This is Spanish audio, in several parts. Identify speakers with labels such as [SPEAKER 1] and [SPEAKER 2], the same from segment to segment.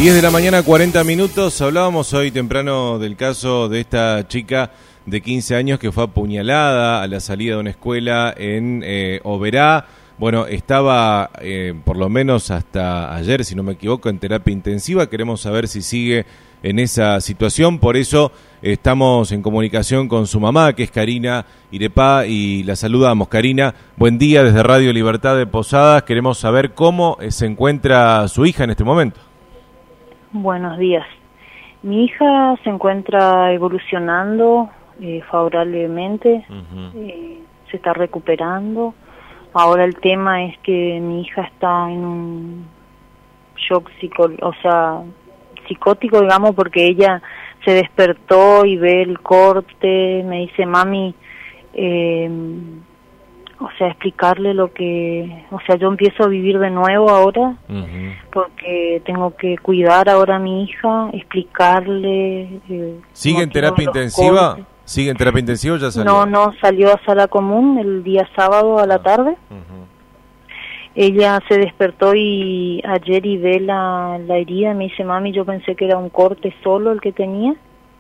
[SPEAKER 1] 10 de la mañana, 40 minutos. Hablábamos hoy temprano del caso de esta chica de 15 años que fue apuñalada a la salida de una escuela en Oberá. Bueno, estaba por lo menos hasta ayer, si no me equivoco, en terapia intensiva. Queremos saber si sigue en esa situación. Por eso estamos en comunicación con su mamá, que es Karina Irepá, y la saludamos. Karina, buen día desde Radio Libertad de Posadas. Queremos saber cómo se encuentra su hija en este momento.
[SPEAKER 2] Buenos días. Mi hija se encuentra evolucionando favorablemente, se está recuperando. Ahora el tema es que mi hija está en un shock psicótico, digamos, porque ella se despertó y ve el corte, me dice, mami, explicarle lo que, yo empiezo a vivir de nuevo ahora, porque tengo que cuidar ahora a mi hija, explicarle.
[SPEAKER 1] ¿Sigue en terapia intensiva? Cortes. ¿Sigue en terapia intensiva o ya salió?
[SPEAKER 2] No, salió a sala común el día sábado a la tarde. Ella se despertó y ayer y ve la herida, me dice, mami, yo pensé que era un corte solo el que tenía.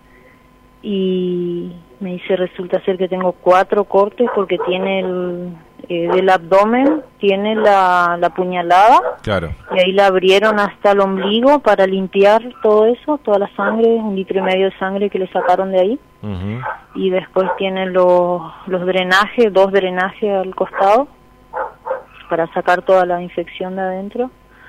[SPEAKER 2] Y me dice, resulta ser que tengo 4 cortes porque tiene del abdomen, tiene la puñalada. Claro. Y ahí la abrieron hasta el ombligo para limpiar todo eso, toda la sangre, 1,5 litros de sangre que le sacaron de ahí. Y después tiene los drenajes, 2 drenajes al costado para sacar toda la infección de adentro.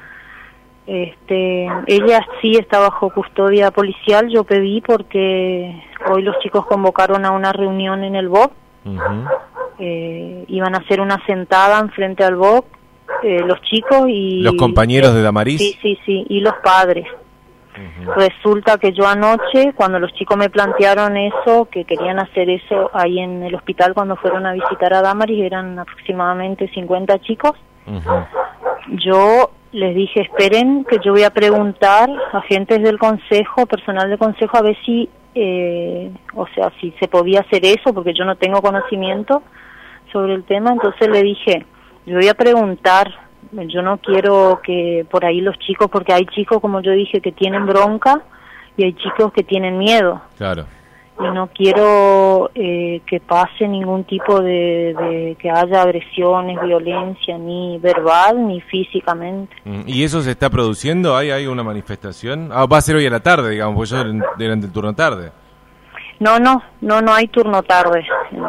[SPEAKER 2] Ella sí está bajo custodia policial. Yo pedí porque hoy los chicos convocaron a una reunión en el BOC. Iban a hacer una sentada enfrente al BOC, los chicos y los compañeros de Damaris. Sí, y los padres. Resulta que yo anoche, cuando los chicos me plantearon eso, que querían hacer eso ahí en el hospital cuando fueron a visitar a Damaris, eran aproximadamente 50 chicos. Yo les dije, esperen, que yo voy a preguntar a agentes del consejo, personal del consejo, a ver si, si se podía hacer eso, porque yo no tengo conocimiento sobre el tema. Entonces le dije, yo voy a preguntar, yo no quiero que por ahí los chicos, porque hay chicos, como yo dije, que tienen bronca y hay chicos que tienen miedo. Claro. Y no quiero que pase ningún tipo de que haya agresiones, violencia, ni verbal ni físicamente.
[SPEAKER 1] ¿Y eso se está produciendo? ¿Hay una manifestación? Va a ser hoy a la tarde, digamos, porque yo durante el turno tarde. No hay turno tarde.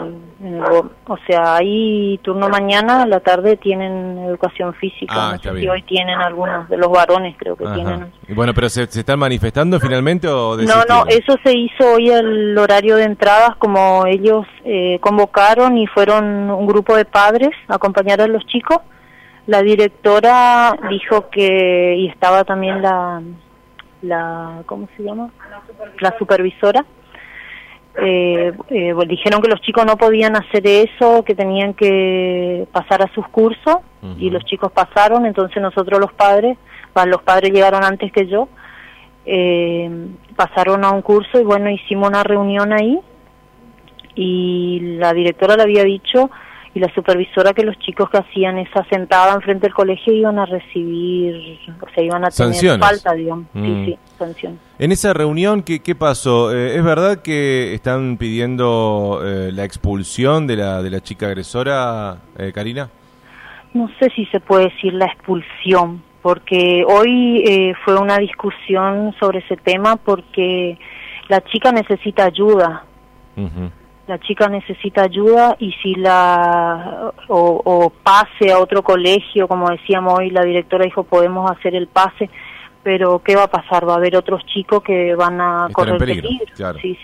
[SPEAKER 1] Hay turno mañana, a la tarde tienen educación física. No sé si hoy tienen algunos de los varones, creo que tienen. Y bueno, ¿pero se están manifestando finalmente o
[SPEAKER 2] No, eso se hizo hoy al horario de entradas, como ellos convocaron y fueron un grupo de padres a acompañar a los chicos. La directora dijo que, y estaba también ¿cómo se llama? La supervisora. Dijeron que los chicos no podían hacer eso, que tenían que pasar a sus cursos, y los chicos pasaron. Entonces nosotros los padres llegaron antes que yo, pasaron a un curso y bueno, hicimos una reunión ahí y la directora le había dicho y la supervisora que los chicos que hacían esa sentada enfrente del colegio iban a recibir, iban a tener sanciones. Falta, digamos. Sí, sanciones.
[SPEAKER 1] En esa reunión, ¿qué pasó? ¿Es verdad que están pidiendo la expulsión de la chica agresora, Karina?
[SPEAKER 2] No sé si se puede decir la expulsión, porque hoy fue una discusión sobre ese tema porque la chica necesita ayuda. La chica necesita ayuda y si o pase a otro colegio, como decíamos hoy, la directora dijo podemos hacer el pase, pero ¿qué va a pasar? Va a haber otros chicos que van a correr peligro. Claro. Sí.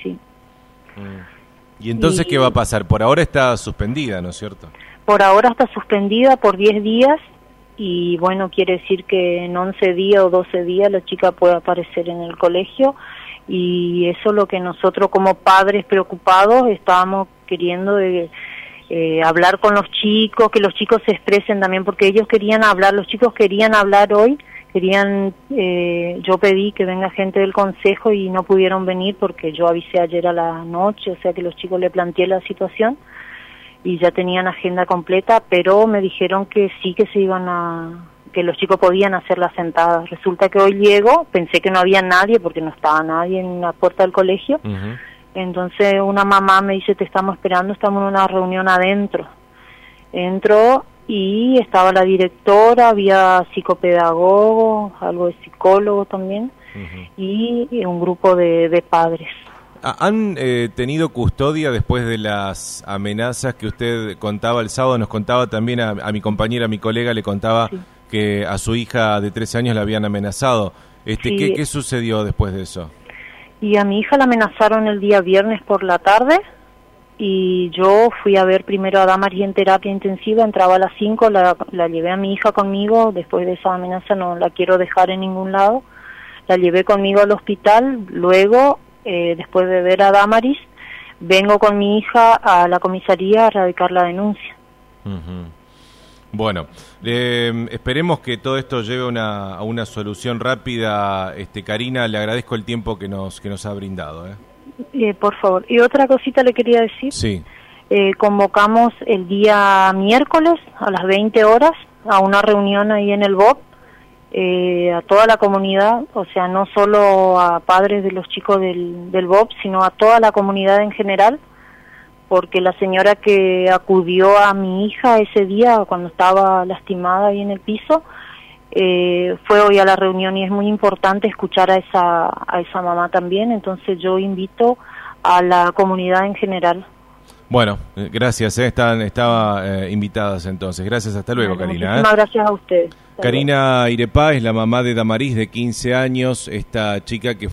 [SPEAKER 1] ¿Y entonces qué va a pasar? Por ahora está suspendida, ¿no es cierto?
[SPEAKER 2] Por ahora está suspendida por 10 días y bueno, quiere decir que en 11 días o 12 días la chica puede aparecer en el colegio. Y eso es lo que nosotros como padres preocupados estábamos queriendo hablar con los chicos, que los chicos se expresen también, porque ellos querían hablar, los chicos querían hablar hoy, yo pedí que venga gente del consejo y no pudieron venir porque yo avisé ayer a la noche, o sea que los chicos le planteé la situación y ya tenían agenda completa, pero me dijeron que sí que se iban a que los chicos podían hacer las sentadas. Resulta que hoy llego, pensé que no había nadie porque no estaba nadie en la puerta del colegio. Entonces una mamá me dice, te estamos esperando, estamos en una reunión adentro. Entro y estaba la directora, había psicopedagogo, algo de psicólogo también, y un grupo de padres.
[SPEAKER 1] ¿Han tenido custodia después de las amenazas que usted contaba el sábado? Nos contaba también a mi compañera, a mi colega, le contaba que a su hija de 13 años la habían amenazado. Sí. ¿Qué sucedió después de eso?
[SPEAKER 2] Y a mi hija la amenazaron el día viernes por la tarde, y yo fui a ver primero a Damaris en terapia intensiva, entraba a las 5, la llevé a mi hija conmigo, después de esa amenaza no la quiero dejar en ningún lado, la llevé conmigo al hospital, luego... después de ver a Damaris, vengo con mi hija a la comisaría a radicar la denuncia.
[SPEAKER 1] Bueno, esperemos que todo esto lleve a una solución rápida. Karina, le agradezco el tiempo que nos ha brindado.
[SPEAKER 2] Por favor. Y otra cosita le quería decir.
[SPEAKER 1] Sí.
[SPEAKER 2] Convocamos el día miércoles a las 20 horas a una reunión ahí en el BOP, a toda la comunidad, o sea, no solo a padres de los chicos del BOP, sino a toda la comunidad en general, porque la señora que acudió a mi hija ese día, cuando estaba lastimada ahí en el piso, fue hoy a la reunión, y es muy importante escuchar a esa mamá también. Entonces yo invito a la comunidad en general.
[SPEAKER 1] Bueno, gracias, estaba invitadas entonces. Gracias, hasta luego, Karina.
[SPEAKER 2] Muchísimas gracias a ustedes.
[SPEAKER 1] Karina Irepá es la mamá de Damaris, de 15 años, esta chica que